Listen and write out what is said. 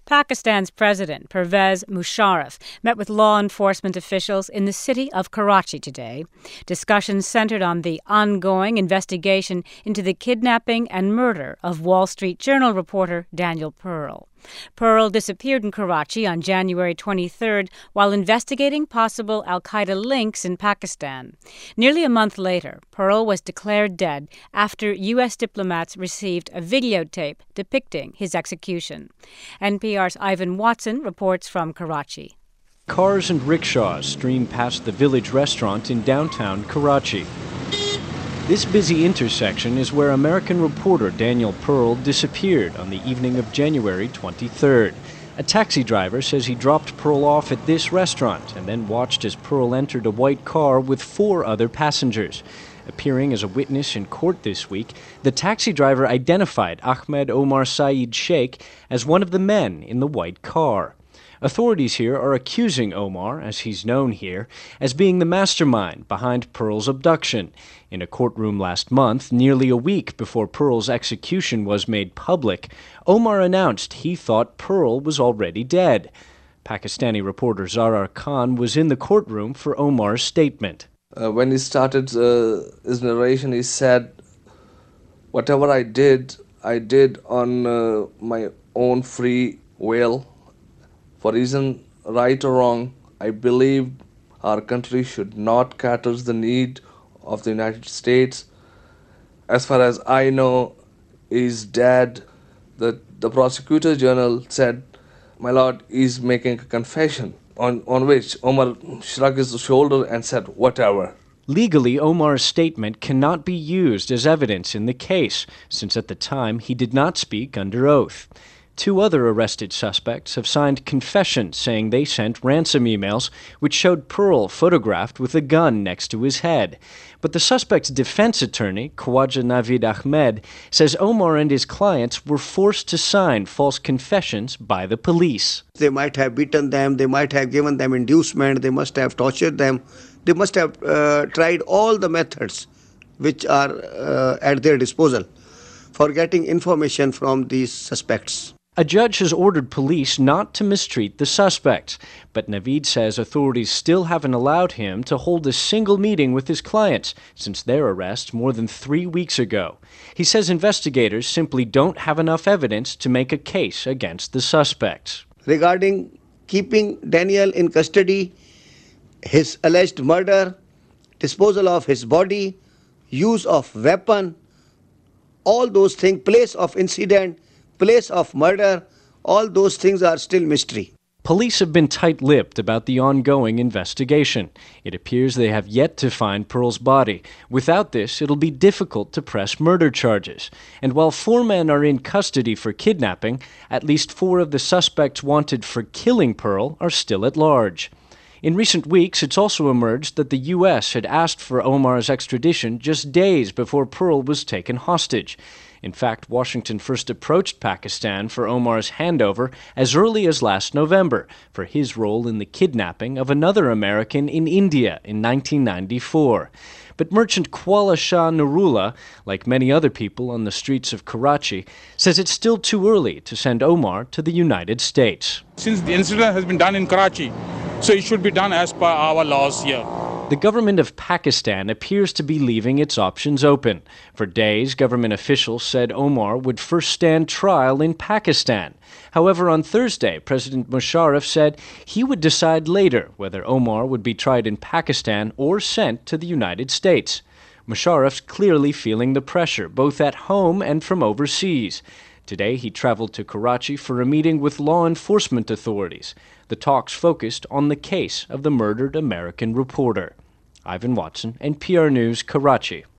Pakistan's President Pervez Musharraf met with law enforcement officials in the city of Karachi today. Discussions centered on the ongoing investigation into the kidnapping and murder of Wall Street Journal reporter Daniel Pearl. Pearl disappeared in Karachi on January 23rd while investigating possible al-Qaeda links in Pakistan. Nearly a month later, Pearl was declared dead after U.S. diplomats received a videotape depicting his execution. NPR's Ivan Watson reports from Karachi. Cars and rickshaws stream past the village restaurant in downtown Karachi. This busy intersection is where American reporter Daniel Pearl disappeared on the evening of January 23rd. A taxi driver says he dropped Pearl off at this restaurant and then watched as Pearl entered a white car with 4 other passengers. Appearing as a witness in court this week, the taxi driver identified Ahmed Omar Saeed Sheikh as one of the men in the white car. Authorities here are accusing Omar, as he's known here, as being the mastermind behind Pearl's abduction. In a courtroom last month, nearly a week before Pearl's execution was made public, Omar announced he thought Pearl was already dead. Pakistani reporter Zarar Khan was in the courtroom for Omar's statement. When he started his narration, he said, "Whatever I did on my own free will. For reason right or wrong, I believe our country should not cater the need of the United States. As far as I know, he's dead." The prosecutor general said, "My lord is making a confession," on which Omar shrugged his shoulder and said, "Whatever." Legally, Omar's statement cannot be used as evidence in the case, since at the time he did not speak under oath. 2 other arrested suspects have signed confessions saying they sent ransom emails which showed Pearl photographed with a gun next to his head. But the suspect's defense attorney, Khawaja Naveed Ahmed, says Omar and his clients were forced to sign false confessions by the police. They might have beaten them, they might have given them inducement, they must have tortured them, they must have tried all the methods which are at their disposal for getting information from these suspects. A judge has ordered police not to mistreat the suspects, but Naveed says authorities still haven't allowed him to hold a single meeting with his clients since their arrest more than 3 weeks ago. He says investigators simply don't have enough evidence to make a case against the suspects. Regarding keeping Daniel in custody, his alleged murder, disposal of his body, use of weapon, all those things, place of incident, place of murder, all those things are still mystery. Police have been tight-lipped about the ongoing investigation. It appears they have yet to find Pearl's body. Without this, it'll be difficult to press murder charges. And while 4 men are in custody for kidnapping, at least 4 of the suspects wanted for killing Pearl are still at large. In recent weeks, it's also emerged that the U.S. had asked for Omar's extradition just days before Pearl was taken hostage. In fact, Washington first approached Pakistan for Omar's handover as early as last November for his role in the kidnapping of another American in India in 1994. But merchant Kuala Shah Nurullah, like many other people on the streets of Karachi, says it's still too early to send Omar to the United States. Since the incident has been done in Karachi, so it should be done as per our laws here. The government of Pakistan appears to be leaving its options open. For days, government officials said Omar would first stand trial in Pakistan. However, on Thursday, President Musharraf said he would decide later whether Omar would be tried in Pakistan or sent to the United States. Musharraf's clearly feeling the pressure, both at home and from overseas. Today, he traveled to Karachi for a meeting with law enforcement authorities. The talks focused on the case of the murdered American reporter. Ivan Watson, NPR News, Karachi.